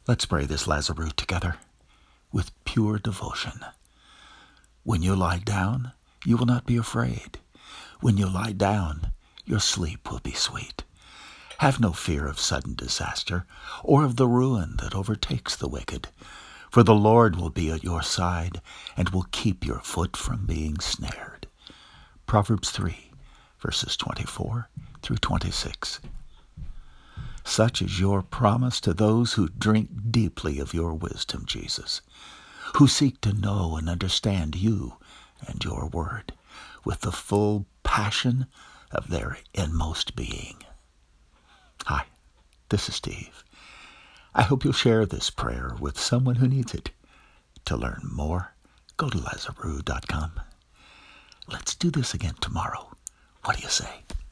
Let's pray this Lazarus together with pure devotion. When you lie down, you will not be afraid. When you lie down, your sleep will be sweet. Have no fear of sudden disaster or of the ruin that overtakes the wicked, for the Lord will be at your side and will keep your foot from being snared. Proverbs 3, verses 24 through 26. Such is your promise to those who drink deeply of your wisdom, Jesus, who seek to know and understand you and your word with the full passion of their inmost being. Hi, this is Steve. I hope you'll share this prayer with someone who needs it. To learn more, go to Lazarus.com. Let's do this again tomorrow. What do you say?